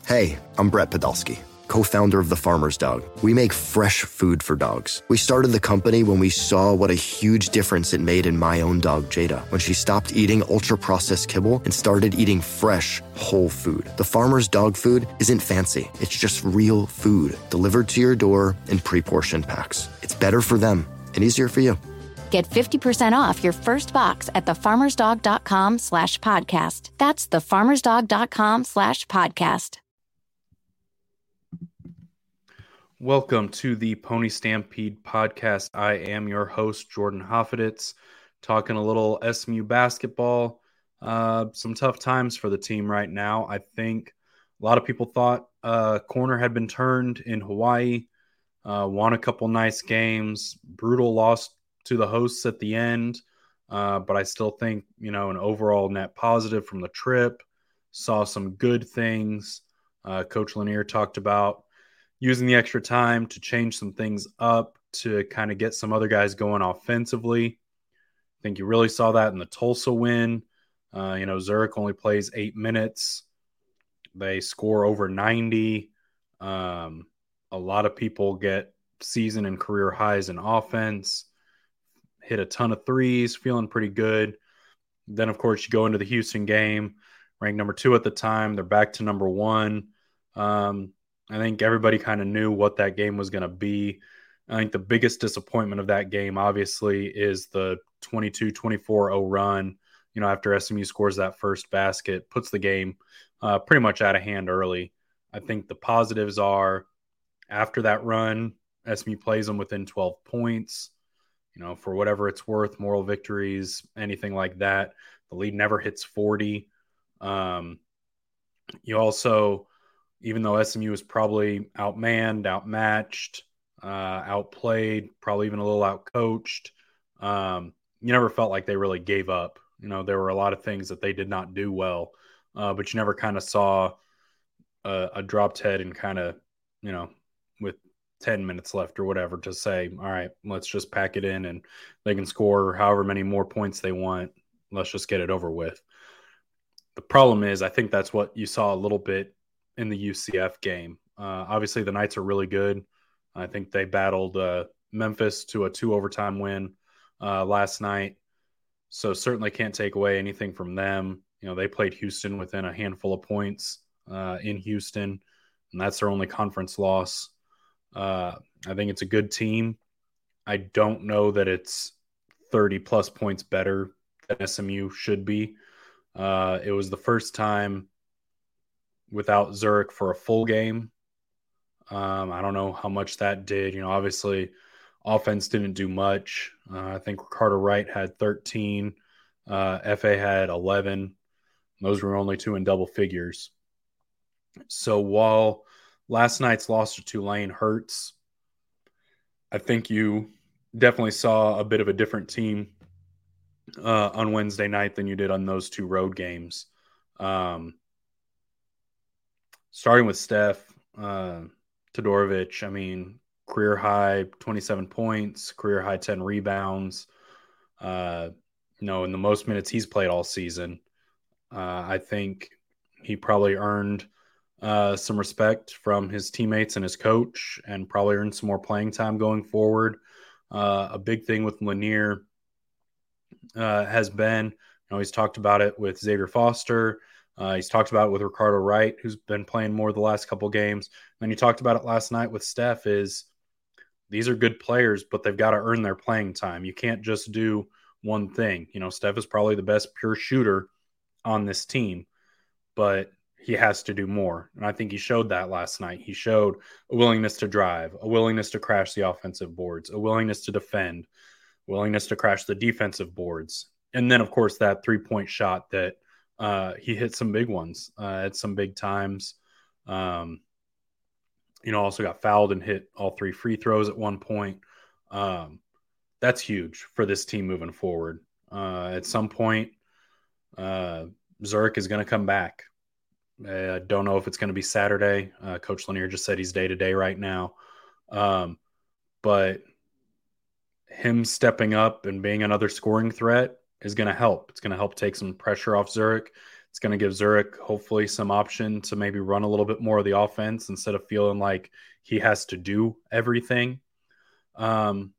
Hey, I'm Brett Podolsky, co-founder of The Farmer's Dog. We make fresh food for dogs. We started the company when we saw what a huge difference it made in my own dog, Jada, when she stopped eating ultra-processed kibble and started eating fresh, whole food. The Farmer's Dog food isn't fancy. It's just real food delivered to your door in pre-portioned packs. It's better for them and easier for you. Get 50% off your first box at thefarmersdog.com/podcast. That's thefarmersdog.com/podcast. Welcome to the Pony Stampede podcast. I am your host, Jordan Hoffeditz, talking a little SMU basketball. Some tough times for the team right now. I think a lot of people thought corner had been turned in Hawaii, won a couple nice games, brutal loss to the hosts at the end. But I still think, an overall net positive from the trip. Saw some good things. Coach Lanier talked about using the extra time to change some things up to kind of get some other guys going offensively. I think you really saw that in the Tulsa win. Zurich only plays 8 minutes. They score over 90. A lot of people get season and career highs in offense, hit a ton of threes, feeling pretty good. Then, of course, you go into the Houston game, ranked number 2 at the time. They're back to number 1. I think everybody kind of knew what that game was going to be. I think the biggest disappointment of that game, obviously, is the 22-24-0 run. After SMU scores that first basket, puts the game pretty much out of hand early. I think the positives are after that run, SMU plays them within 12 points. For whatever it's worth, moral victories, anything like that. The lead never hits 40. You also, even though SMU was probably outmanned, outmatched, outplayed, probably even a little outcoached, you never felt like they really gave up. There were a lot of things that they did not do well, but you never kind of saw a dropped head and kind of, with 10 minutes left or whatever to say, all right, let's just pack it in and they can score however many more points they want. Let's just get it over with. The problem is, I think that's what you saw a little bit in the UCF game. Obviously, the Knights are really good. I think they battled Memphis to a 2 overtime win last night. So certainly can't take away anything from them. They played Houston within a handful of points in Houston, and that's their only conference loss. I think it's a good team. I don't know that it's 30-plus points better than SMU should be. It was the first time without Zurich for a full game. I don't know how much that did. Obviously, offense didn't do much. I think Ricardo Wright had 13. FA had 11. Those were only 2 in double figures. So while last night's loss to Tulane hurts, I think you definitely saw a bit of a different team on Wednesday night than you did on those 2 road games. Starting with Steph Todorovic, career high 27 points, career high 10 rebounds. In the most minutes he's played all season. I think he probably earned some respect from his teammates and his coach, and probably earned some more playing time going forward. A big thing with Lanier has been, he's talked about it with Xavier Foster. He's talked about it with Ricardo Wright, who's been playing more the last couple games. And he talked about it last night with Steph, is these are good players, but they've got to earn their playing time. You can't just do one thing. Steph is probably the best pure shooter on this team, but he has to do more. And I think he showed that last night. He showed a willingness to drive, a willingness to crash the offensive boards, a willingness to defend, willingness to crash the defensive boards. And then, of course, that 3-point shot that he hit some big ones at some big times. Also got fouled and hit all 3 free throws at one point. That's huge for this team moving forward. At some point, Zurich is going to come back. I don't know if it's going to be Saturday. Coach Lanier just said he's day-to-day right now. But him stepping up and being another scoring threat is going to help. It's going to help take some pressure off Zurich. It's going to give Zurich hopefully some option to maybe run a little bit more of the offense instead of feeling like he has to do everything. And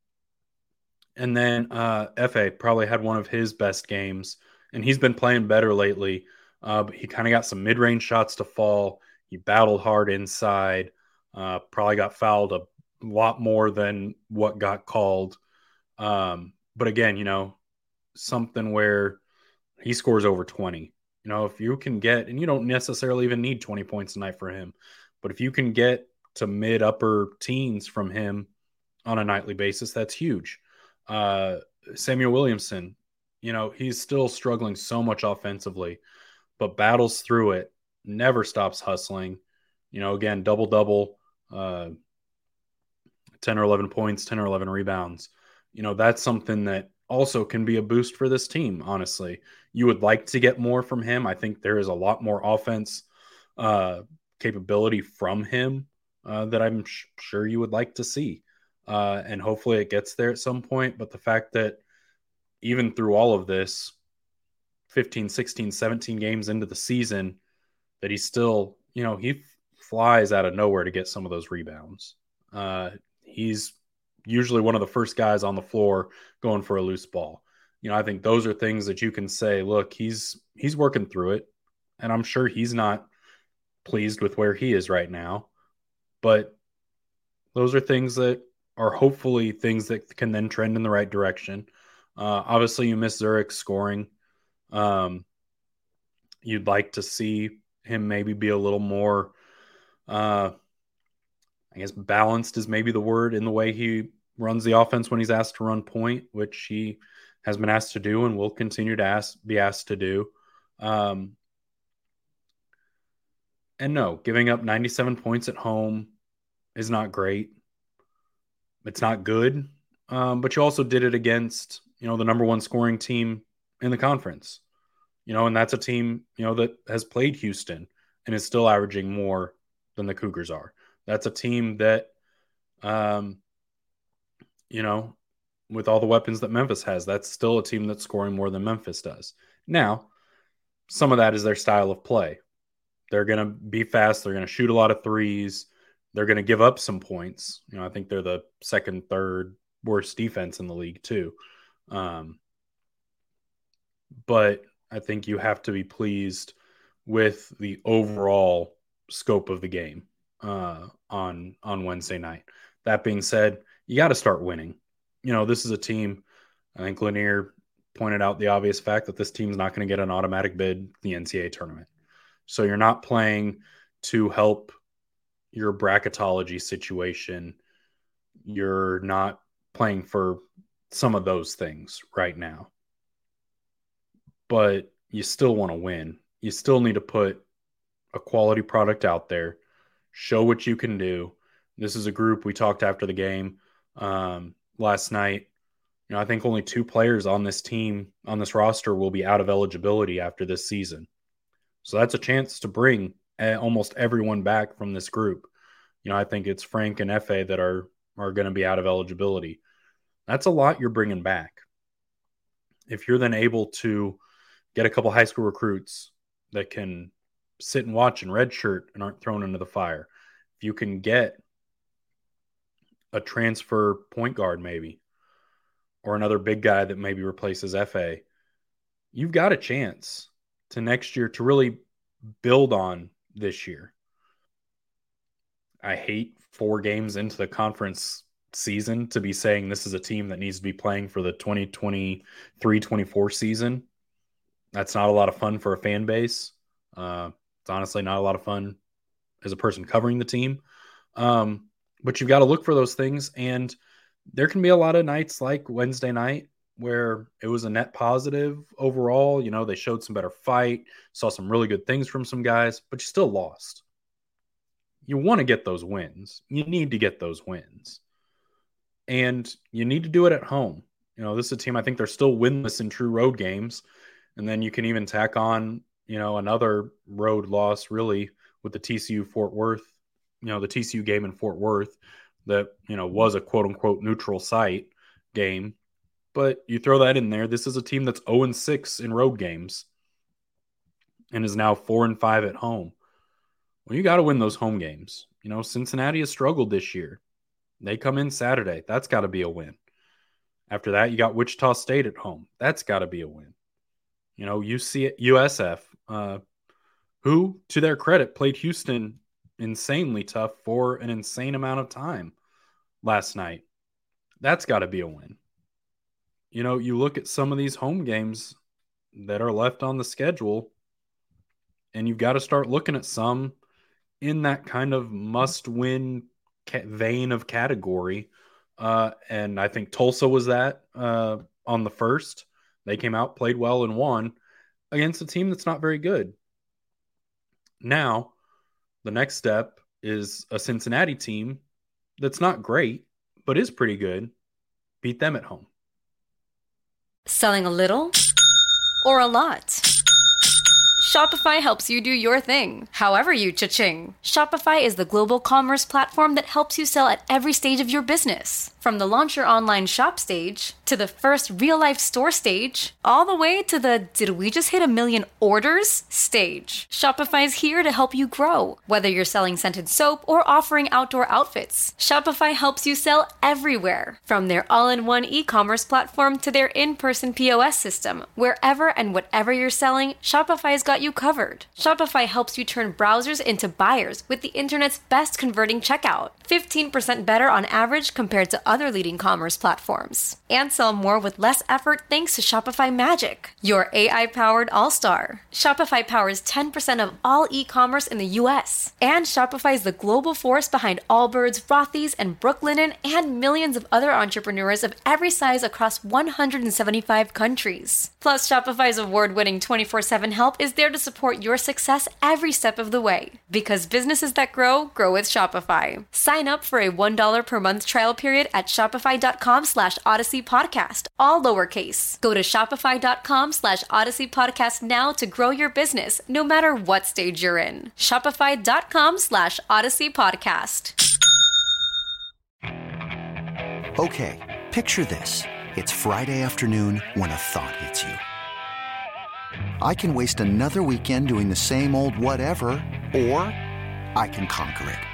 then FA probably had one of his best games, and he's been playing better lately. But he kind of got some mid-range shots to fall. He battled hard inside. Probably got fouled a lot more than what got called. But again, something where he scores over 20. If you can get, and you don't necessarily even need 20 points a night for him, but if you can get to mid upper teens from him on a nightly basis, that's huge. Samuel Williamson, he's still struggling so much offensively, but battles through it, never stops hustling. Again, double, 10 or 11 points, 10 or 11 rebounds. That's something that also can be a boost for this team, honestly. You would like to get more from him. I think there is a lot more offense capability from him that I'm sure you would like to see. And hopefully it gets there at some point. But the fact that even through all of this, 15, 16, 17 games into the season, that he's still, he flies out of nowhere to get some of those rebounds. He's usually one of the first guys on the floor going for a loose ball. I think those are things that you can say, look, he's working through it. And I'm sure he's not pleased with where he is right now. But those are things that are hopefully things that can then trend in the right direction. Obviously, you miss Zurich scoring. You'd like to see him maybe be a little more, I guess, balanced is maybe the word in the way he runs the offense when he's asked to run point, which he has been asked to do and will continue to be asked to do. And no, giving up 97 points at home is not great. It's not good. But you also did it against, the number one scoring team in the conference, and that's a team, that has played Houston and is still averaging more than the Cougars are. That's a team that, with all the weapons that Memphis has, that's still a team that's scoring more than Memphis does. Now, some of that is their style of play. They're going to be fast. They're going to shoot a lot of threes. They're going to give up some points. I think they're the second, third worst defense in the league too. But I think you have to be pleased with the overall scope of the game on Wednesday night. That being said, you got to start winning. This is a team, I think Lanier pointed out the obvious fact that this team's not going to get an automatic bid in the NCAA tournament. So you're not playing to help your bracketology situation. You're not playing for some of those things right now. But you still want to win. You still need to put a quality product out there, show what you can do. This is a group we talked after the game last night. I think only 2 players on this team, on this roster, will be out of eligibility after this season. So that's a chance to bring almost everyone back from this group. I think it's Frank and Efe that are going to be out of eligibility. That's a lot you're bringing back. If you're then able to get a couple high school recruits that can sit and watch and redshirt and aren't thrown into the fire, if you can get a transfer point guard maybe, or another big guy that maybe replaces Efe, you've got a chance to next year to really build on this year. I hate 4 games into the conference season to be saying this is a team that needs to be playing for the 2023-24 season. That's not a lot of fun for a fan base. It's honestly not a lot of fun as a person covering the team. But you've got to look for those things. And there can be a lot of nights like Wednesday night where it was a net positive overall. They showed some better fight, saw some really good things from some guys, but you still lost. You want to get those wins. You need to get those wins. And you need to do it at home. This is a team, I think they're still winless in true road games. And then you can even tack on, another road loss really with the TCU Fort Worth, the TCU game in Fort Worth that, was a quote unquote neutral site game. But you throw that in there. This is a team that's 0-6 in road games. and is now 4-5 at home. Well, you got to win those home games. Cincinnati has struggled this year. They come in Saturday. That's got to be a win. After that, you got Wichita State at home. That's got to be a win. USF, who, to their credit, played Houston insanely tough for an insane amount of time last night. That's got to be a win. You look at some of these home games that are left on the schedule, and you've got to start looking at some in that kind of must-win vein of category. And I think Tulsa was that on the first. They came out, played well, and won against a team that's not very good. Now, the next step is a Cincinnati team that's not great, but is pretty good. Beat them at home. Selling a little or a lot? Shopify helps you do your thing, however you cha-ching. Shopify is the global commerce platform that helps you sell at every stage of your business. From the launch your online shop stage, to the first real-life store stage, all the way to the did we just hit 1 million orders stage. Shopify is here to help you grow. Whether you're selling scented soap or offering outdoor outfits, Shopify helps you sell everywhere. From their all-in-one e-commerce platform to their in-person POS system, wherever and whatever you're selling, Shopify's got you covered. Shopify helps you turn browsers into buyers with the internet's best converting checkout. 15% better on average compared to other leading commerce platforms. And sell more with less effort thanks to Shopify Magic, your AI-powered all-star. Shopify powers 10% of all e-commerce in the US. And Shopify is the global force behind Allbirds, Rothy's, and Brooklinen, and millions of other entrepreneurs of every size across 175 countries. Plus, Shopify's award-winning 24/7 help is there to support your success every step of the way. Because businesses that grow, grow with Shopify. Sign up for a $1 per month trial period at shopify.com/Odyssey Podcast, all lowercase. Go to shopify.com/Odyssey Podcast now to grow your business, no matter what stage you're in. Shopify.com/Odyssey Podcast. Okay, picture this. It's Friday afternoon when a thought hits you. I can waste another weekend doing the same old whatever, or I can conquer it.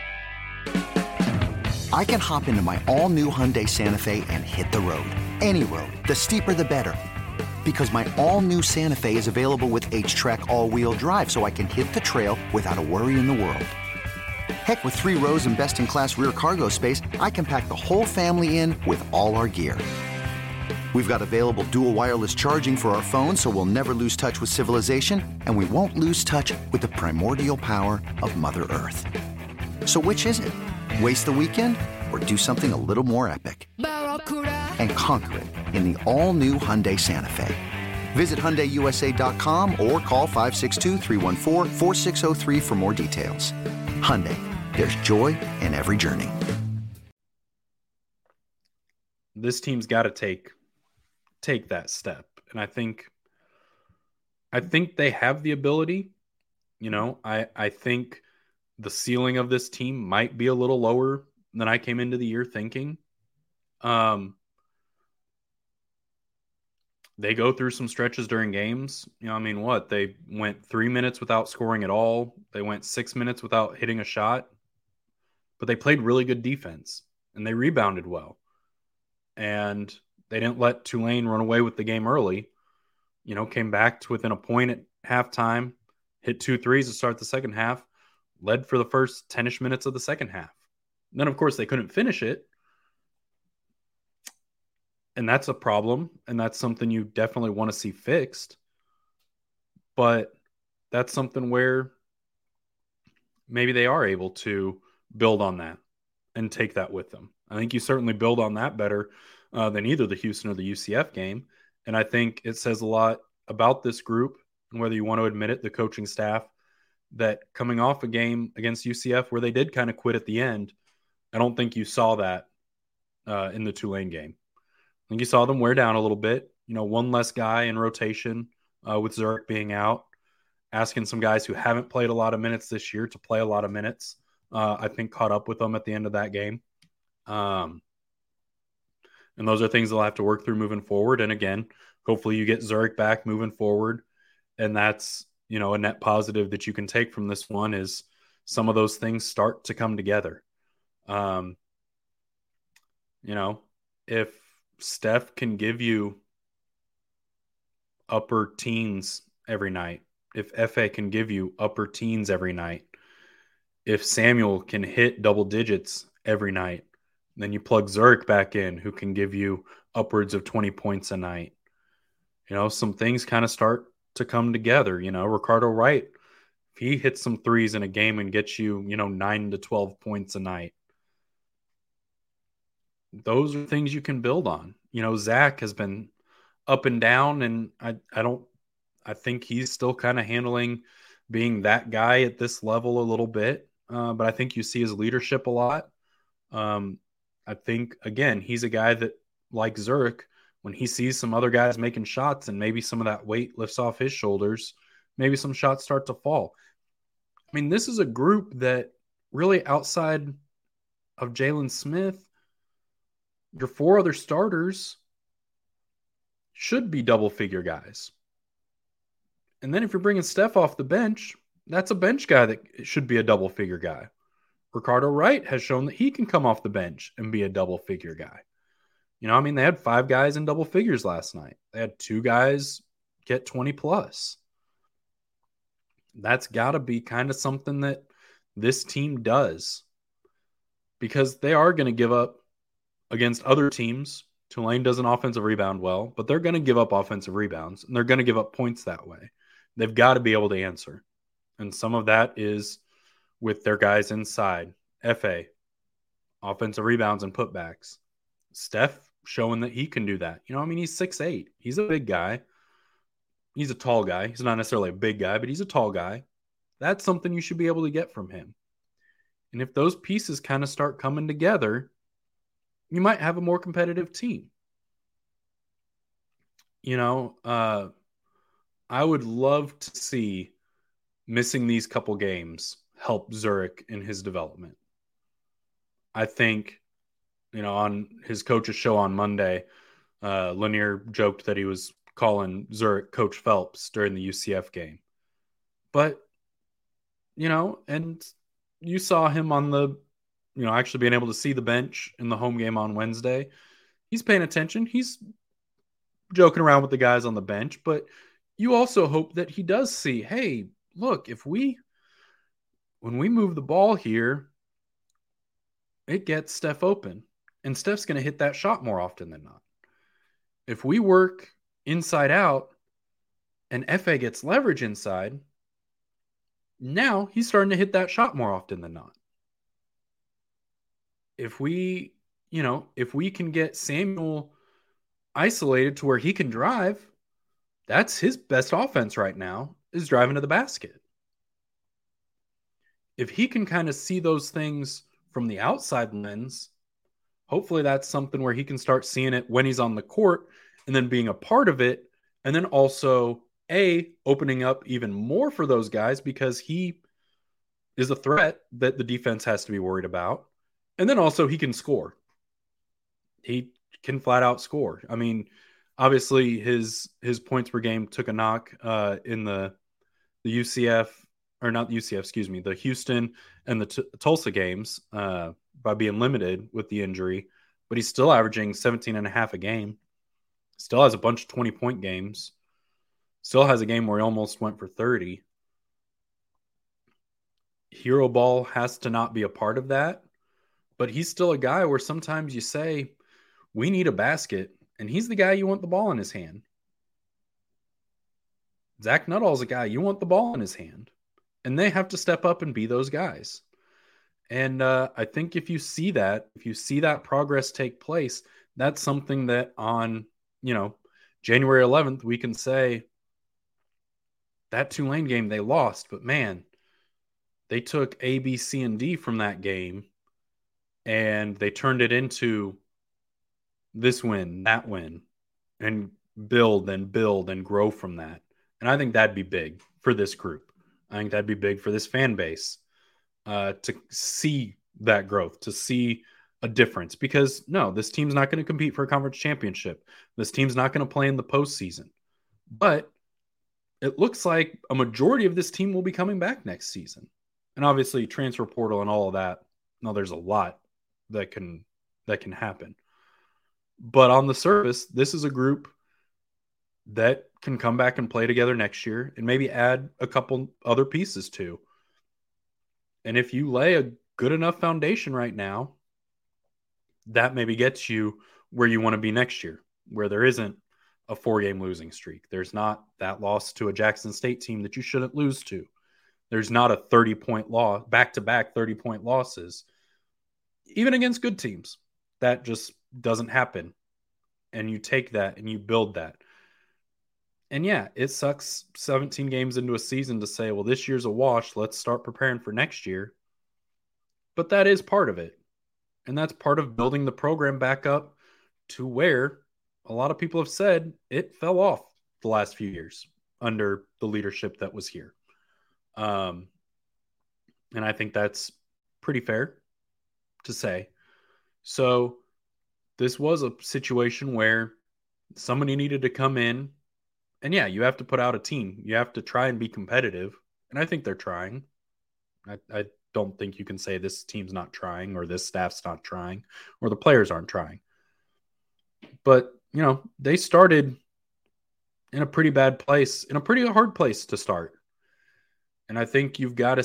I can hop into my all-new Hyundai Santa Fe and hit the road. Any road. The steeper, the better. Because my all-new Santa Fe is available with H-Track all-wheel drive, so I can hit the trail without a worry in the world. Heck, with 3 rows and best-in-class rear cargo space, I can pack the whole family in with all our gear. We've got available dual wireless charging for our phones, so we'll never lose touch with civilization, and we won't lose touch with the primordial power of Mother Earth. So which is it? Waste the weekend or do something a little more epic and conquer it in the all-new Hyundai Santa Fe? Visit HyundaiUSA.com or call 562-314-4603 for more details. Hyundai, there's joy in every journey. This team's got to take that step, and I think they have the ability. I think the ceiling of this team might be a little lower than I came into the year thinking. They go through some stretches during games. They went 3 minutes without scoring at all. They went 6 minutes without hitting a shot, but they played really good defense and they rebounded well. And they didn't let Tulane run away with the game early. Came back to within a point at halftime, hit 2 threes to start the second half, led for the first 10-ish minutes of the second half. Then, of course, they couldn't finish it. And that's a problem, and that's something you definitely want to see fixed. But that's something where maybe they are able to build on that and take that with them. I think you certainly build on that better than either the Houston or the UCF game. And I think it says a lot about this group, and whether you want to admit it, the coaching staff, that coming off a game against UCF where they did kind of quit at the end, I don't think you saw that in the Tulane game. I think you saw them wear down a little bit. One less guy in rotation with Zurich being out, asking some guys who haven't played a lot of minutes this year to play a lot of minutes, I think caught up with them at the end of that game. And those are things they'll have to work through moving forward. And again, hopefully you get Zurich back moving forward. And that's a net positive that you can take from this one is some of those things start to come together. If Steph can give you upper teens every night, if FA can give you upper teens every night, if Samuel can hit double digits every night, then you plug Zurich back in, who can give you upwards of 20 points a night. Some things kind of start to come together. Ricardo Wright, if he hits some threes in a game and gets you, 9 to 12 points a night, those are things you can build on. Zach has been up and down, and I think he's still kind of handling being that guy at this level a little bit. But I think you see his leadership a lot. I think, again, he's a guy that, like Zurich, when he sees some other guys making shots and maybe some of that weight lifts off his shoulders, maybe some shots start to fall. I mean, this is a group that really, outside of Jalen Smith, your 4 other starters should be double-figure guys. And then if you're bringing Steph off the bench, that's a bench guy that should be a double-figure guy. Ricardo Wright has shown that he can come off the bench and be a double-figure guy. They had 5 guys in double figures last night. They had 2 guys get 20 plus. That's got to be kind of something that this team does, because they are going to give up against other teams. Tulane doesn't offensive rebound well, but they're going to give up offensive rebounds, and they're going to give up points that way. They've got to be able to answer. And some of that is with their guys inside. FA, offensive rebounds and putbacks. Steph showing that he can do that. He's 6'8". He's a big guy. He's a tall guy. He's not necessarily a big guy, but he's a tall guy. That's something you should be able to get from him. And if those pieces kind of start coming together, you might have a more competitive team. I would love to see missing these couple games help Zurich in his development. I think, on his coach's show on Monday, Lanier joked that he was calling Zurich Coach Phelps during the UCF game. But, and you saw him on the, actually being able to see the bench in the home game on Wednesday. He's paying attention. He's joking around with the guys on the bench, but you also hope that he does see, hey, look, when we move the ball here, it gets Steph open, and Steph's going to hit that shot more often than not. If we work inside out and FA gets leverage inside, now he's starting to hit that shot more often than not. If we can get Samuel isolated to where he can drive, that's his best offense right now, is driving to the basket. If he can kind of see those things from the outside lens, hopefully that's something where he can start seeing it when he's on the court and then being a part of it. And then also opening up even more for those guys, because he is a threat that the defense has to be worried about. And then also he can score. He can flat out score. I mean, obviously his points per game took a knock in the UCF, or not the UCF, excuse me, the Houston and the Tulsa games by being limited with the injury, but he's still averaging 17 and a half a game. Still has a bunch of 20-point games. Still has a game where he almost went for 30. Hero ball has to not be a part of that, but he's still a guy where sometimes you say, we need a basket, and he's the guy you want the ball in his hand. Zach Nuttall's a guy you want the ball in his hand, and they have to step up and be those guys. And I think if you see that progress take place, that's something that on, January 11th, we can say that Tulane game they lost, but man, they took A, B, C, and D from that game and they turned it into this win, that win, and build and grow from that. And I think that'd be big for this group. I think that'd be big for this fan base to see that growth, to see a difference. Because no, this team's not going to compete for a conference championship. This team's not going to play in the postseason. But it looks like a majority of this team will be coming back next season. And obviously transfer portal and all of that. No, there's a lot that can happen. But on the surface, this is a group that can come back and play together next year and maybe add a couple other pieces too. And if you lay a good enough foundation right now, that maybe gets you where you want to be next year, where there isn't a 4-game losing streak. There's not that loss to a Jackson State team that you shouldn't lose to. There's not a 30-point loss, back-to-back 30-point losses, even against good teams. That just doesn't happen. And you take that and you build that. And yeah, it sucks 17 games into a season to say, well, this year's a wash. Let's start preparing for next year. But that is part of it. And that's part of building the program back up to where a lot of people have said it fell off the last few years under the leadership that was here. And I think that's pretty fair to say. So this was a situation where somebody needed to come in. And yeah, you have to put out a team. You have to try and be competitive. And I think they're trying. I don't think you can say this team's not trying or this staff's not trying or the players aren't trying. But, you know, they started in a pretty bad place, in a pretty hard place to start. And I think you've got to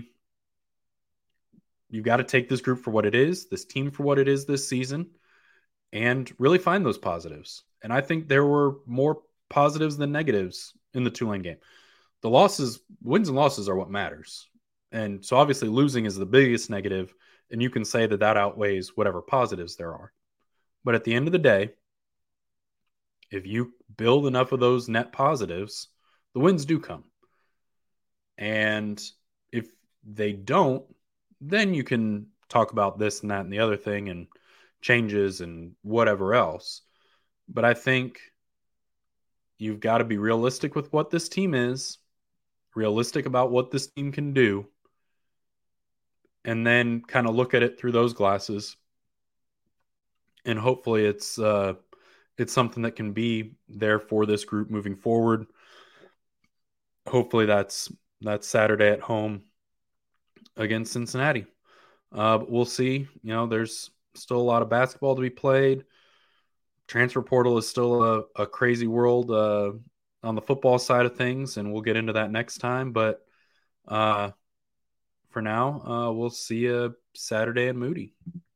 take this group for what it is, this team for what it is this season, and really find those positives. And I think there were more positives than negatives in the Tulane game. The wins and losses are what matters. And so obviously losing is the biggest negative, and you can say that outweighs whatever positives there are. But at the end of the day, if you build enough of those net positives, the wins do come. And if they don't, then you can talk about this and that and the other thing and changes and whatever else. But I think you've got to be realistic with what this team is, realistic about what this team can do, and then kind of look at it through those glasses. And hopefully it's something that can be there for this group moving forward. Hopefully that's Saturday at home against Cincinnati. But we'll see. You know, there's still a lot of basketball to be played. Transfer portal is still a crazy world on the football side of things, and we'll get into that next time. But for now, we'll see you Saturday in Moody.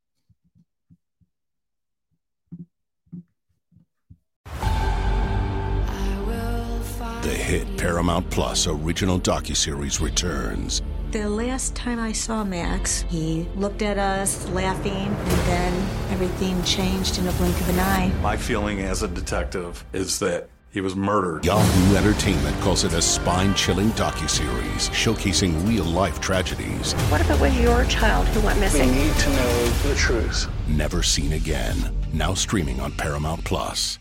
The hit Paramount Plus original docuseries returns. The last time I saw Max, he looked at us laughing, and then everything changed in a blink of an eye. My feeling as a detective is that he was murdered. Yahoo Entertainment calls it a spine-chilling docuseries showcasing real-life tragedies. What if it was your child who went missing? We need to know the truth. Never seen again. Now streaming on Paramount Plus.